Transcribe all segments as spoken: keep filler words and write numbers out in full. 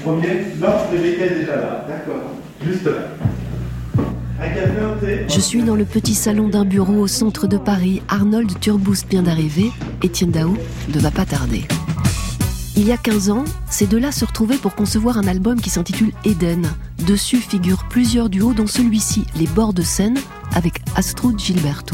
premier. Non, Rebecca est déjà là. D'accord. Juste là. Un café, un thé. Je suis dans le petit salon d'un bureau au centre de Paris. Arnold Turboust vient d'arriver. Étienne Daou ne va pas tarder. Il y a quinze ans, ces deux-là se retrouvaient pour concevoir un album qui s'intitule Eden. Dessus figurent plusieurs duos, dont celui-ci, Les bords de Seine, avec Astrud Gilberto.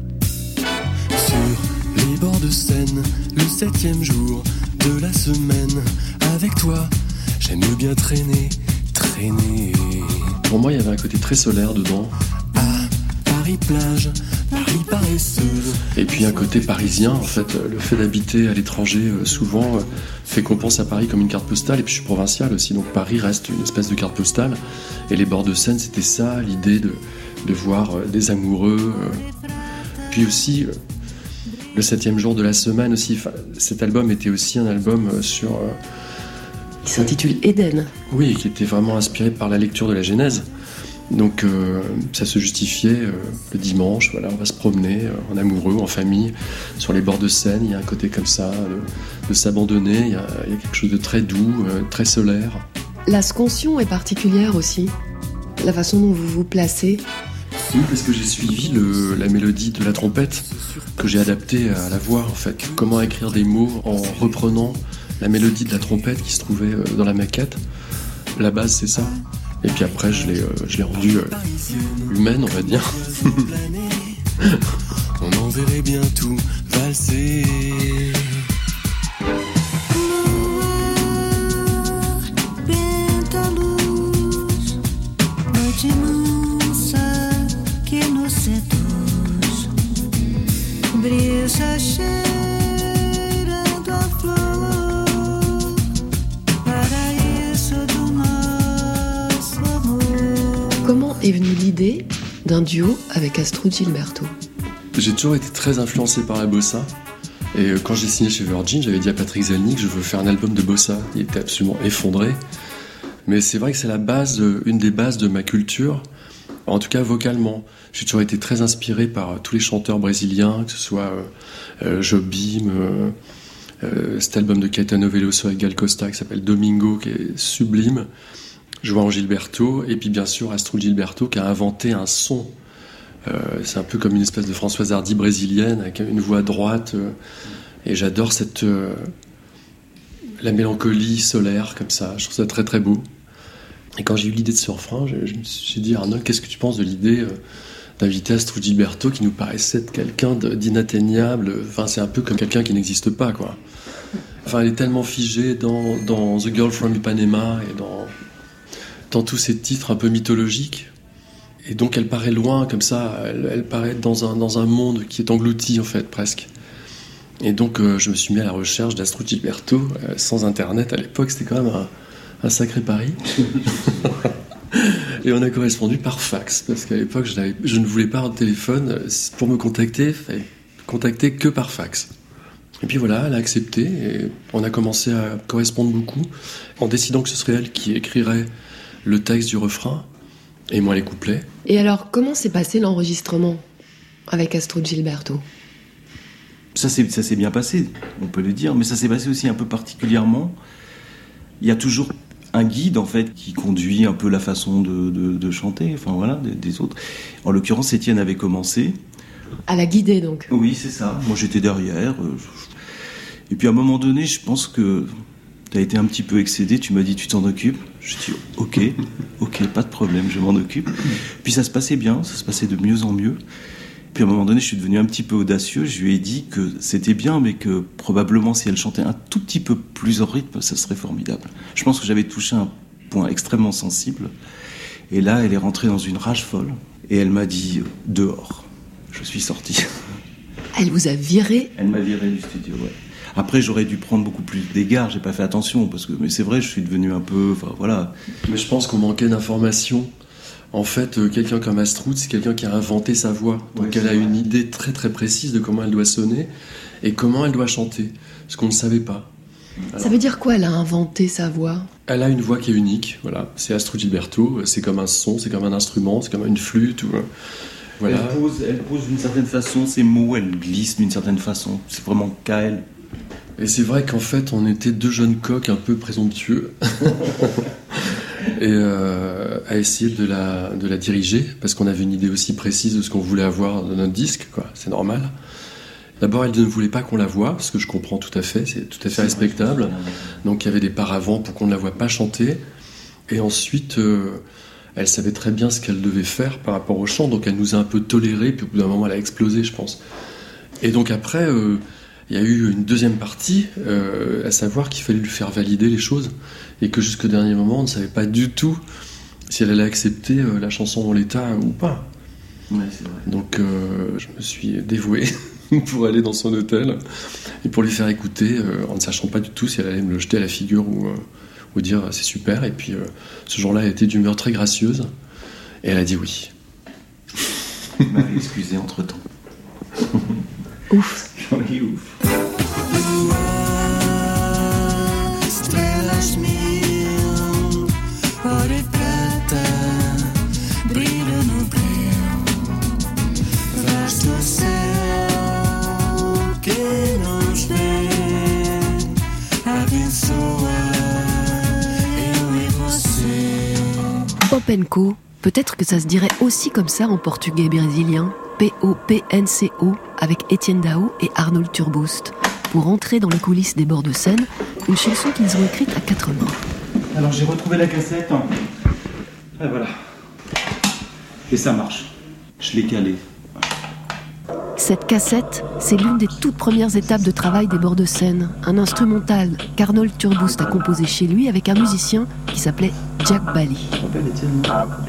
Sur les bords de Seine, le septième jour de la semaine, avec toi, j'aime bien traîner, traîner. Pour moi, il y avait un côté très solaire dedans. Ah, Paris plage, Paris paresseuse. Et puis un côté parisien, en fait, le fait d'habiter à l'étranger, euh, souvent, euh, fait qu'on pense à Paris comme une carte postale. Et puis je suis provincial aussi, donc Paris reste une espèce de carte postale. Et les bords de Seine, c'était ça, l'idée de, de voir euh, des amoureux. Euh. Puis aussi, euh, le septième jour de la semaine aussi. Enfin, cet album était aussi un album euh, sur... Euh, qui s'intitule Eden. Oui, qui était vraiment inspiré par la lecture de la Genèse. Donc euh, ça se justifiait euh, le dimanche, voilà, on va se promener euh, en amoureux, en famille, sur les bords de Seine. Il y a un côté comme ça, de, de s'abandonner, il y, a, il y a quelque chose de très doux, euh, très solaire. La scansion est particulière aussi, la façon dont vous vous placez. Oui, parce que j'ai suivi le, la mélodie de la trompette, que j'ai adaptée à la voix en fait. Comment écrire des mots en reprenant la mélodie de la trompette qui se trouvait euh, dans la maquette. La base c'est ça. Et puis après, je l'ai, euh, je l'ai rendue euh, humaine, on va dire. On en verrait bien tout valser. Comment est venue l'idée d'un duo avec Astrud Gilberto? J'ai toujours été très influencé par la bossa. Et quand j'ai signé chez Virgin, j'avais dit à Patrick Zelny que je veux faire un album de bossa. Il était absolument effondré. Mais c'est vrai que c'est la base, une des bases de ma culture, en tout cas vocalement. J'ai toujours été très inspiré par tous les chanteurs brésiliens, que ce soit euh, Jobim, euh, euh, cet album de Caetano Veloso avec Gal Costa qui s'appelle Domingo, qui est sublime. João Gilberto, et puis bien sûr Astrud Gilberto qui a inventé un son. Euh, c'est un peu comme une espèce de Françoise Hardy brésilienne avec une voix droite. Euh, et j'adore cette euh, la mélancolie solaire comme ça. Je trouve ça très très beau. Et quand j'ai eu l'idée de ce refrain, je, je me suis dit Arnold, qu'est-ce que tu penses de l'idée euh, d'inviter Astrud Gilberto qui nous paraissait être quelqu'un de, d'inatteignable. Enfin, c'est un peu comme quelqu'un qui n'existe pas, quoi. Enfin, elle est tellement figée dans, dans The Girl from Ipanema et dans dans tous ces titres un peu mythologiques. Et donc elle paraît loin, comme ça, elle, elle paraît dans un, dans un monde qui est englouti, en fait, presque. Et donc euh, je me suis mis à la recherche d'Astrud Gilberto, euh, sans Internet à l'époque, c'était quand même un, un sacré pari. Et on a correspondu par fax, parce qu'à l'époque, je, je ne voulais pas un téléphone. Pour me contacter, il fallait contacter que par fax. Et puis voilà, elle a accepté, et on a commencé à correspondre beaucoup, en décidant que ce serait elle qui écrirait le texte du refrain, et moi les couplets. Et alors, comment s'est passé l'enregistrement avec Astrud Gilberto? Ça s'est, ça s'est bien passé, on peut le dire, mais ça s'est passé aussi un peu particulièrement. Il y a toujours un guide, en fait, qui conduit un peu la façon de, de, de chanter, enfin voilà, des, des autres. En l'occurrence, Étienne avait commencé. À la guider, donc? Oui, c'est ça. Moi, j'étais derrière. Et puis, à un moment donné, je pense que tu as été un petit peu excédé, tu m'as dit tu t'en occupes. Je dis ok, ok, pas de problème, je m'en occupe. Puis ça se passait bien, ça se passait de mieux en mieux. Puis à un moment donné, je suis devenu un petit peu audacieux, je lui ai dit que c'était bien, mais que probablement si elle chantait un tout petit peu plus en rythme, ça serait formidable. Je pense que j'avais touché un point extrêmement sensible. Et là, elle est rentrée dans une rage folle, et elle m'a dit dehors. Je suis sorti. Elle vous a viré? Elle m'a viré du studio, ouais. Après, j'aurais dû prendre beaucoup plus d'égards, j'ai pas fait attention, parce que, mais c'est vrai, je suis devenu un peu, enfin voilà. Mais je pense qu'on manquait d'informations. En fait, euh, quelqu'un comme Astrud, c'est quelqu'un qui a inventé sa voix. Donc ouais, elle a une idée très très précise de comment elle doit sonner et comment elle doit chanter, ce qu'on ne savait pas. Alors, ça veut dire quoi, elle a inventé sa voix? Elle a une voix qui est unique, voilà. C'est Astrud Gilberto, c'est comme un son, c'est comme un instrument, c'est comme une flûte ou... Voilà. Elle pose, elle pose d'une certaine façon ses mots, elle glisse d'une certaine façon. C'est vraiment qu'à elle. Et c'est vrai qu'en fait, on était deux jeunes coqs un peu présomptueux. Et euh, à essayer de la, de la diriger, parce qu'on avait une idée aussi précise de ce qu'on voulait avoir dans notre disque, quoi. C'est normal. D'abord, elle ne voulait pas qu'on la voie, ce que je comprends tout à fait, c'est tout à fait respectable. Donc il y avait des paravents pour qu'on ne la voie pas chanter. Et ensuite, euh, elle savait très bien ce qu'elle devait faire par rapport au chant, donc elle nous a un peu tolérés, puis au bout d'un moment, elle a explosé, je pense. Et donc après, euh, il y a eu une deuxième partie, euh, à savoir qu'il fallait lui faire valider les choses, et que jusqu'au dernier moment, on ne savait pas du tout si elle allait accepter euh, la chanson en l'état ou pas. Ouais, c'est vrai. Donc euh, je me suis dévoué pour aller dans son hôtel et pour lui faire écouter, euh, en ne sachant pas du tout si elle allait me le jeter à la figure ou, euh, ou dire c'est super. Et puis euh, ce jour-là, elle était d'humeur très gracieuse et elle a dit oui. Vous m'avez excusé entre-temps. Ouf. Oui, ouf. Popenco, peut-être que ça se dirait aussi comme ça en portugais brésilien, P O P N C O, avec Etienne Daho et Arnold Turboust, pour entrer dans les coulisses des bords de scène, une chanson qu'ils ont écrite à quatre mains. Alors j'ai retrouvé la cassette. Et voilà. Et ça marche. Je l'ai calé. Cette cassette, c'est l'une des toutes premières étapes de travail des bords de scène, un instrumental qu'Arnold Turboust a composé chez lui avec un musicien qui s'appelait Jack Bally. Je rappelle Étienne.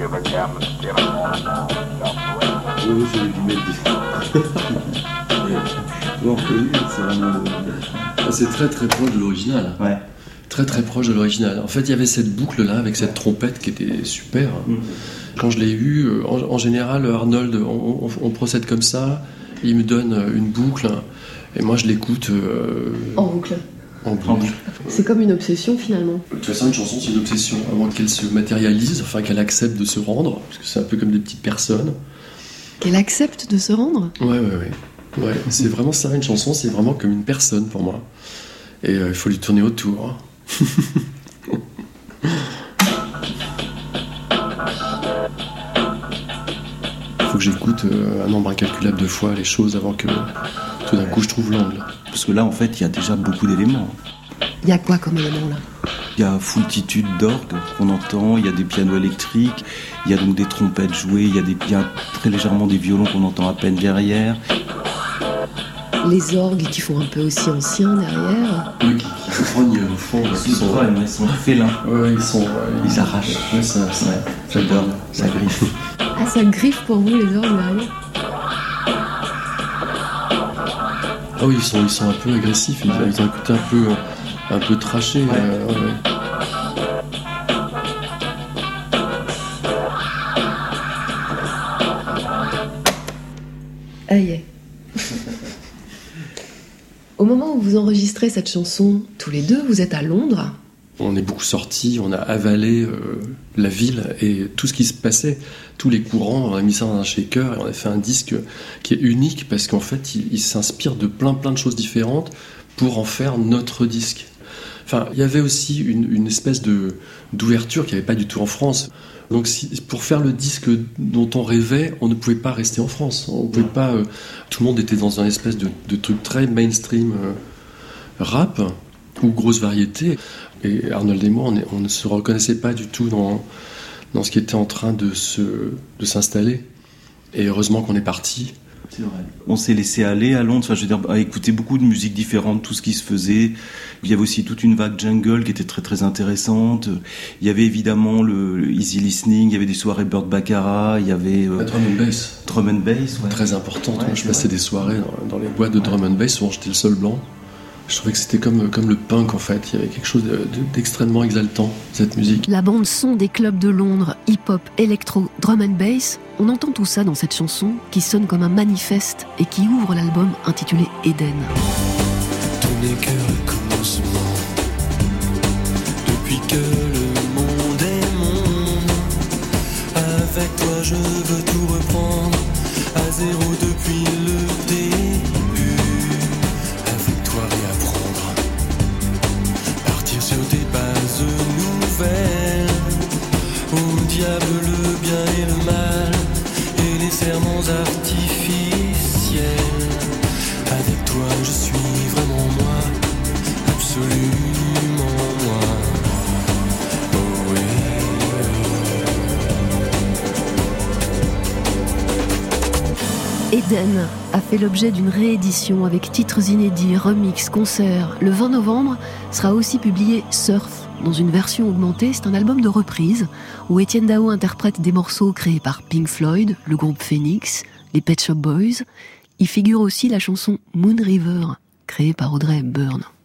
Oui, je l'ai dû mettre. Bon, c'est vraiment le... Ah, c'est très très proche de l'original. Ouais. Très très proche de l'original. En fait, il y avait cette boucle-là avec cette trompette qui était super. Mmh. Quand je l'ai eu, en, en général, Arnold, on, on, on procède comme ça. Il me donne une boucle et moi je l'écoute euh, En boucle. en boucle. C'est comme une obsession finalement. De toute façon, une chanson, c'est une obsession. À moins qu'elle se matérialise, enfin qu'elle accepte de se rendre, parce que c'est un peu comme des petites personnes. Qu'elle accepte de se rendre ? Ouais, ouais, ouais. ouais c'est vraiment ça, une chanson, c'est vraiment comme une personne pour moi. Et euh, il faut lui tourner autour. Il faut que j'écoute euh, un nombre incalculable de fois les choses avant que tout d'un coup je trouve l'angle. Parce que là, en fait, il y a déjà beaucoup d'éléments. Il y a quoi comme élément là ? Il y a foultitude d'orgues qu'on entend, il y a des pianos électriques, il y a donc des trompettes jouées, il y a, des, il y a très légèrement des violons qu'on entend à peine derrière. Les orgues qui font un peu aussi anciens derrière. Oui, qui, qui grognent au fond. Ils sont, ouais, ils sont félins. Ouais, ils sont. Ouais, ils, ils arrachent. Ouais, ça, ça, ouais, j'adore, ça griffe. Ah, ça griffe pour vous les orgues derrière ? Ah oui, ils sont, ils sont un peu agressifs, ils, ils ont un côté un peu, un peu traché. Ouais. Euh, ouais. Aïe. Au moment où vous enregistrez cette chanson, tous les deux, vous êtes à Londres. On est beaucoup sortis, on a avalé euh, la ville et tout ce qui se passait, tous les courants, on a mis ça dans un shaker et on a fait un disque qui est unique parce qu'en fait il, il s'inspire de plein plein de choses différentes pour en faire notre disque. Enfin, il y avait aussi une, une espèce de, d'ouverture qu'il n'y avait pas du tout en France. Donc si, pour faire le disque dont on rêvait, on ne pouvait pas rester en France. On pouvait pas, euh, tout le monde était dans un espèce de, de truc très mainstream euh, rap ou grosse variété. Et Arnold et moi, on, est, on ne se reconnaissait pas du tout dans, dans ce qui était en train de, se, de s'installer. Et heureusement qu'on est parti. C'est vrai. On s'est laissé aller à Londres, enfin, je veux dire, à écouter beaucoup de musique différente, tout ce qui se faisait. Il y avait aussi toute une vague jungle qui était très très intéressante. Il y avait évidemment le, le easy listening, il y avait des soirées Burt Baccarat, il y avait euh, La drum and bass. Drum and bass, ouais. Très importante. Ouais, Moi, je passais vrai. des soirées dans, dans les boîtes de drum and bass, souvent j'étais le seul blanc. Je trouvais que c'était comme, comme le punk en fait. Il y avait quelque chose de, de, d'extrêmement exaltant, cette musique. La bande son des clubs de Londres, hip-hop, électro, drum and bass, on entend tout ça dans cette chanson qui sonne comme un manifeste et qui ouvre l'album intitulé Eden. Tout n'est que le commencement. Depuis que le monde est monde, avec toi je veux tout reprendre à zéro depuis le début. Avec toi réapprendre serments artificiels. Avec toi je suis vraiment moi, absolument moi. Oh oui. Eden a fait l'objet d'une réédition avec titres inédits, remix, concerts. Le vingt novembre sera aussi publié Surf, dans une version augmentée. C'est un album de reprise où Etienne Dao interprète des morceaux créés par Pink Floyd, le groupe Phoenix, les Pet Shop Boys. Y figure aussi la chanson Moon River, créée par Audrey Hepburn.